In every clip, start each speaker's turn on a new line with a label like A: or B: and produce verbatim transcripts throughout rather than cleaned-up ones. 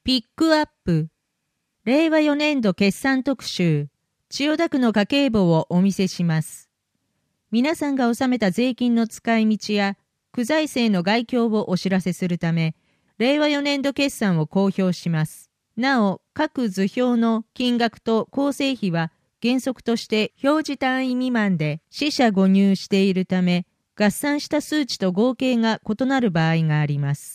A: ピックアップ。れいわよねんど決算特集。千代田区の家計簿をお見せします。皆さんが納めた税金の使い道や区財政の概況をお知らせするため、れいわよねんど決算を公表します。なお、各図表の金額と構成比は原則として表示単位未満で四捨五入しているため、合算した数値と合計が異なる場合があります。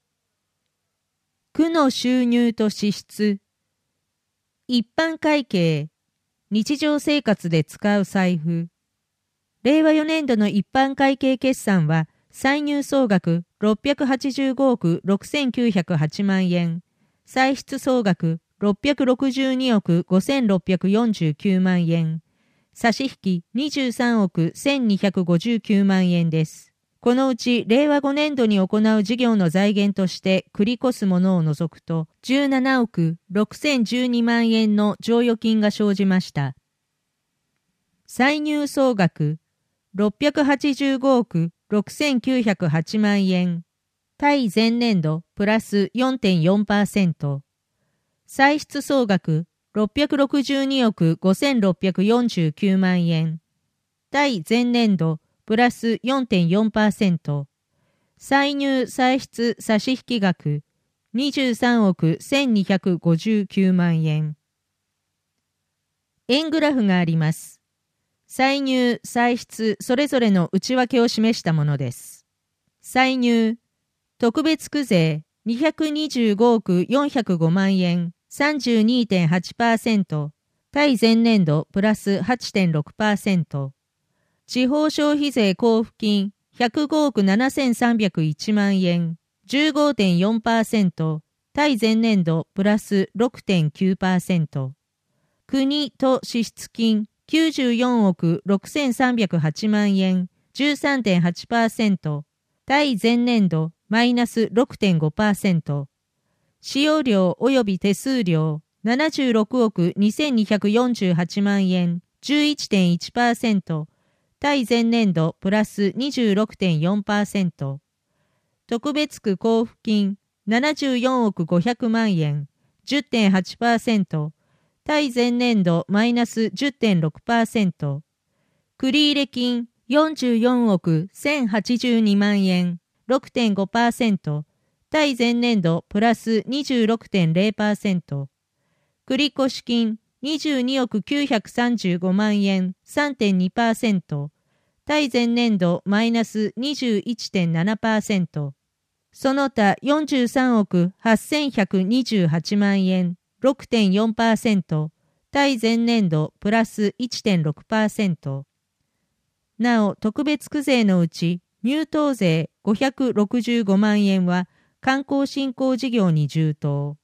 A: 区の収入と支出。一般会計。日常生活で使う財布。れいわよねんどの一般会計決算は、歳入総額ろっぴゃくはちじゅうごおくろくせんきゅうひゃくはちまんえん、歳出総額ろっぴゃくろくじゅうにおくごせんろっぴゃくよんじゅうきゅうまんえん、差し引きにじゅうさんおくせんにひゃくごじゅうきゅうまんえんです。このうちれいわごねんどに行う事業の財源として繰り越すものを除くとじゅうななおくろくせんじゅうにまんえんの剰余金が生じました。歳入総額ろっぴゃくはちじゅうごおくろくせんきゅうひゃくはちまんえん、対前年度プラス よんてんよんパーセント、歳出総額ろっぴゃくろくじゅうにおくごせんろっぴゃくよんじゅうきゅうまんえん、対前年度プラス よんてんよんパーセント、歳入歳出差し引き額にじゅうさんおくせんにひゃくごじゅうきゅうまんえん。円グラフがあります。歳入歳出それぞれの内訳を示したものです。歳入、特別区税にひゃくにじゅうごおくよんひゃくごまんえん さんじゅうにてんはちパーセント、対前年度プラス はちてんろくパーセント、地方消費税交付金ひゃくごおくななせんさんびゃくいちまんえん じゅうごてんよんパーセント、対前年度プラス ろくてんきゅうパーセント、国と支出金きゅうじゅうよんおくろくせんさんびゃくはちまんえん じゅうさんてんはちパーセント、対前年度マイナス ろくてんごパーセント、使用料及び手数料ななじゅうろくおくにせんにひゃくよんじゅうはちまんえん じゅういってんいちパーセント、対前年度プラス にじゅうろくてんよんパーセント、特別区交付金ななじゅうよんおくごひゃくまんえん じゅってんはちパーセント、対前年度マイナス じゅってんろくパーセント、繰入金よんじゅうよんおくせんはちじゅうにまんえん ろくてんごパーセント、対前年度プラス にじゅうろくてんれいパーセント、繰越金にじゅうにおくきゅうひゃくさんじゅうごまんえん さんてんにパーセント、対前年度マイナス にじゅういってんななパーセント、その他よんじゅうさんおくはっせんひゃくにじゅうはちまんえん ろくてんよんパーセント、対前年度プラス いってんろくパーセント。なお、特別区税のうち入湯税ごひゃくろくじゅうごまんえんは観光振興事業に充当。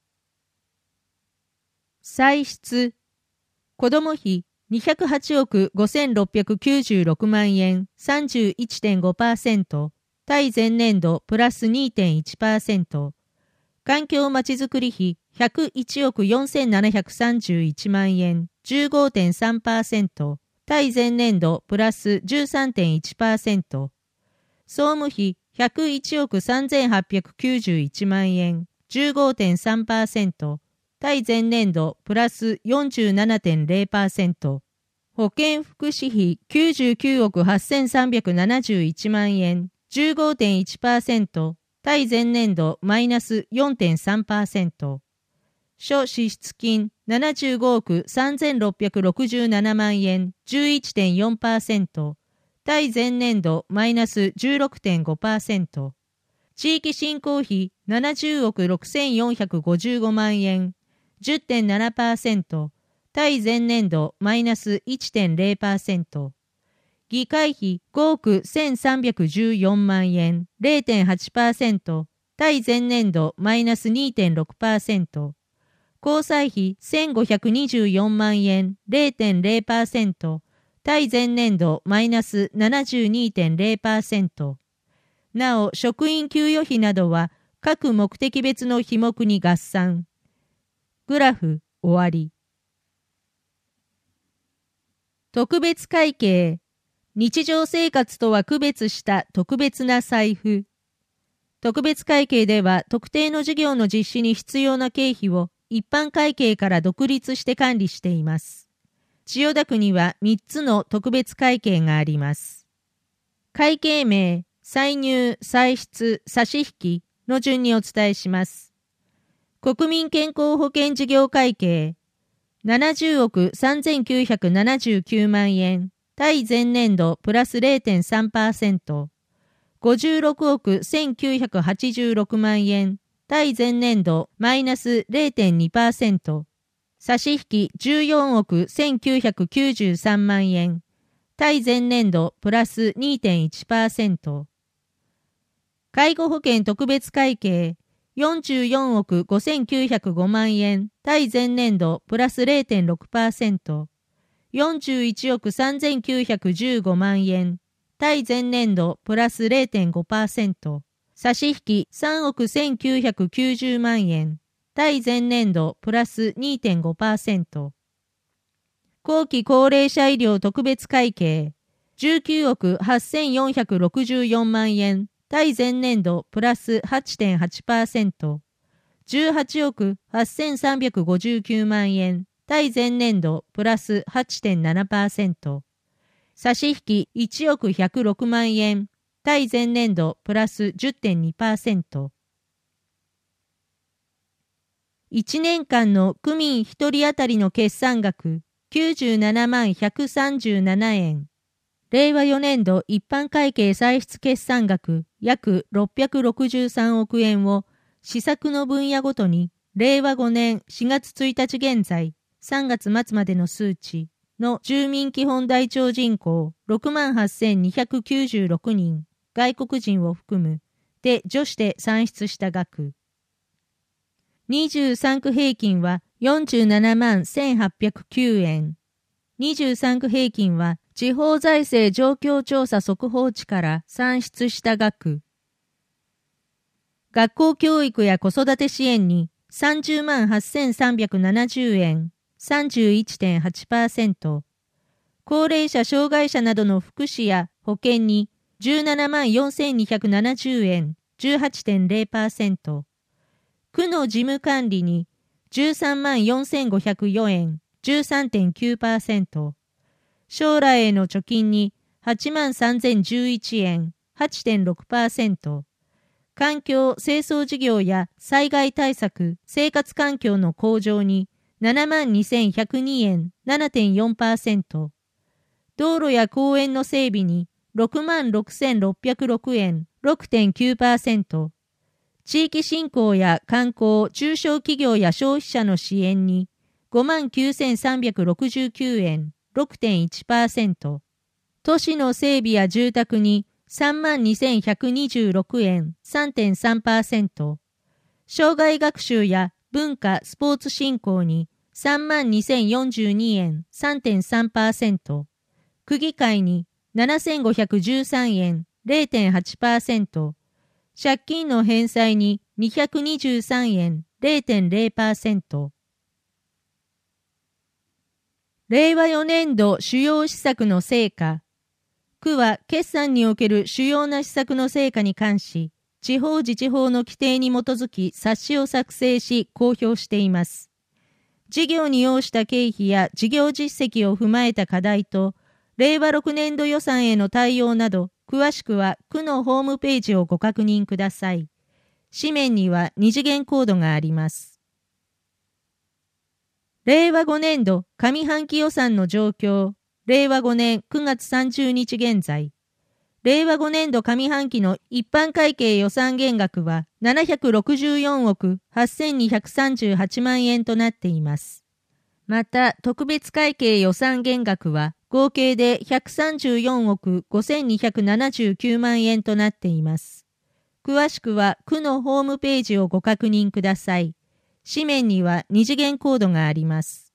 A: 歳出、子ども費にひゃくはちおくごせんろっぴゃくきゅうじゅうろくまんえん さんじゅういってんごパーセント、対前年度プラス にてんいちパーセント、環境まちづくり費ひゃくいちおくよんせんななひゃくさんじゅういちまんえん じゅうごてんさんパーセント、対前年度プラス じゅうさんてんいちパーセント、総務費ひゃくいちおくさんぜんはっぴゃくきゅうじゅういちまんえん じゅうごてんさんパーセント、対前年度プラス よんじゅうななてんれいパーセント、保健福祉費きゅうじゅうきゅうおくはっせんさんびゃくななじゅういちまんえん じゅうごてんいちパーセント、対前年度マイナス よんてんさんパーセント、諸支出金ななじゅうごおくさんぜんろっぴゃくろくじゅうななまんえん じゅういってんよんパーセント、対前年度マイナス じゅうろくてんごパーセント、地域振興費ななじゅうおくろくせんよんひゃくごじゅうごまんえん じゅってんななパーセント、対前年度マイナス いってんれいパーセント、議会費ごおくせんさんびゃくじゅうよんまんえん れいてんはちパーセント、対前年度マイナス にてんろくパーセント、交際費せんごひゃくにじゅうよんまんえん れいてんれいパーセント、対前年度マイナス ななじゅうにてんれいパーセント。なお、職員給与費などは各目的別の費目に合算。グラフ終わり。特別会計、日常生活とは区別した特別な財布。 特別会計では特定の事業の実施に必要な経費を一般会計から独立して管理しています。千代田区にはみっつの特別会計があります。会計名、歳入、歳出、差引の順にお伝えします。国民健康保険事業会計、ななじゅうおくさんぜんきゅうひゃくななじゅうきゅうまんえん、対前年度プラス れいてんさんパーセント、ごじゅうろくおくせんきゅうひゃくはちじゅうろくまんえん、対前年度マイナス れいてんにパーセント、差し引きじゅうよんおくせんきゅうひゃくきゅうじゅうさんまんえん、対前年度プラス にてんいちパーセント。介護保険特別会計よんじゅうよんおくごせんきゅうひゃくごまんえん、対前年度プラス れいてんろくパーセント、よんじゅういちおくさんぜんきゅうひゃくじゅうごまんえん、対前年度プラス れいてんごパーセント、差し引きさんおくせんきゅうひゃくきゅうじゅうまんえん、対前年度プラス にてんごパーセント。後期高齢者医療特別会計じゅうきゅうおくはっせんよんひゃくろくじゅうよんまんえん、対前年度プラス はちてんはちパーセント、じゅうはちおくはっせんさんびゃくごじゅうきゅうまんえん、対前年度プラス はちてんななパーセント、差し引きいちおくひゃくろくまんえん、対前年度プラス じゅってんにパーセント。いちねんかんの区民ひとり当たりの決算額きゅうじゅうななまんひゃくさんじゅうななえん。れいわよねんど一般会計歳出決算額約ろっぴゃくろくじゅうさんおくえんを施策の分野ごとにれいわごねんしがつついたち現在さんがつまつまでの数値の住民基本台帳人口ろくまんはっせんにひゃくきゅうじゅうろくにん外国人を含むで除して算出した額。にじゅうさんく平均はよんじゅうななまんせんはっぴゃくきゅうえん。にじゅうさんく平均は地方財政状況調査速報値から算出した額。学校教育や子育て支援にさんじゅうまんはっせんさんびゃくななじゅうえん、さんじゅういってんはちパーセント。高齢者障害者などの福祉や保険にじゅうななまんよんせんにひゃくななじゅうえん、じゅうはちてんれいパーセント。区の事務管理にじゅうさんまんよんせんごひゃくよえん、じゅうさんてんきゅうパーセント。将来への貯金にはちまんさんぜんじゅういちえん、はちてんろくパーセント。環境・清掃事業や災害対策、生活環境の向上にななまんにせんひゃくにえん、ななてんよんパーセント。道路や公園の整備にろくまんろくせんろっぴゃくろくえん、ろくてんきゅうパーセント。地域振興や観光・中小企業や消費者の支援にごまんきゅうせんさんびゃくろくじゅうきゅうえん、ろくてんいちパーセント。都市の整備や住宅にさんまんにせんひゃくにじゅうろくえん、さんてんさんパーセント。障害学習や文化・スポーツ振興にさんまんにせんよんじゅうにえん、さんてんさんパーセント。区議会にななせんごひゃくじゅうさんえん、れいてんはちパーセント。借金の返済ににひゃくにじゅうさんえん、れいてんれいパーセント。れいわよねんど主要施策の成果。区は決算における主要な施策の成果に関し、地方自治法の規定に基づき冊子を作成し公表しています。事業に要した経費や事業実績を踏まえた課題と、れいわろくねんど予算への対応など、詳しくは区のホームページをご確認ください。紙面には二次元コードがあります。れいわごねんど上半期予算の状況。れいわごねんくがつさんじゅうにち現在。れいわごねんど上半期の一般会計予算減額はななひゃくろくじゅうよんおくはっせんにひゃくさんじゅうはちまんえんとなっています。また、特別会計予算減額は合計でひゃくさんじゅうよんおくごせんにひゃくななじゅうきゅうまんえんとなっています。詳しくは区のホームページをご確認ください。紙面には二次元コードがあります。